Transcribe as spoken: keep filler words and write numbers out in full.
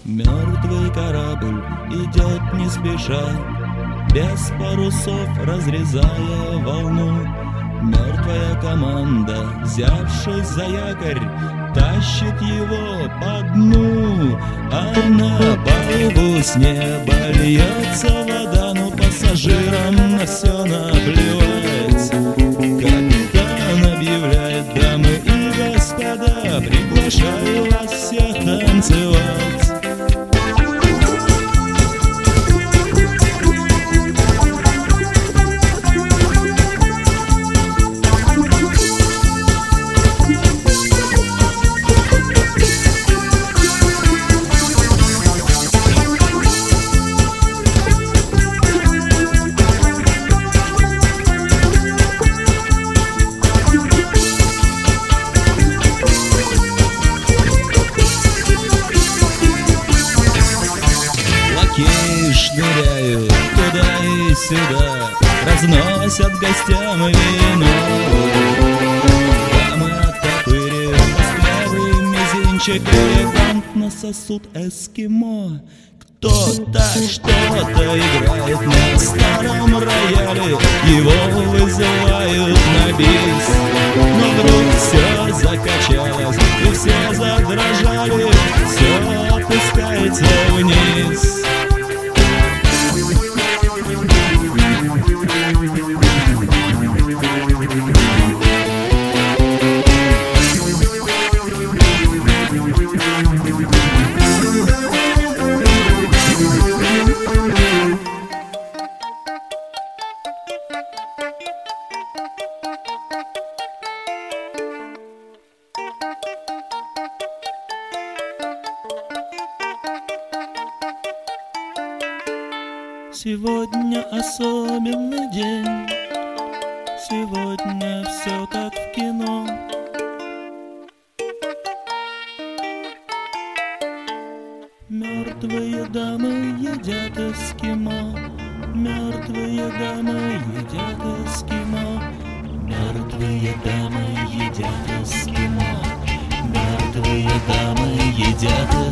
Мертвый корабль идет не спеша, без парусов разрезая волну. Мертвая команда, взявшись за якорь, тащит его по дну. А на палубу с неба льется вода, но пассажирам на все наплевать. Капитан объявляет: дамы и господа, приглашаю вас всех танцевать. Шныряют туда и сюда, разносят гостям вино. Дамы оттопырив костлявый мизинчик, элегантно сосут эскимо. Кто-то что-то играет на старом рояле, его вызывают на бис. Но вдруг все закачалось, и все задрожали, все опускается вниз. Сегодня особенный день, сегодня все как в кино. Мертвые дамы едят эскимо, мертвые дамы едят эскимо, мертвые дамы едят эскимо, мертвые дамы едят эскимо.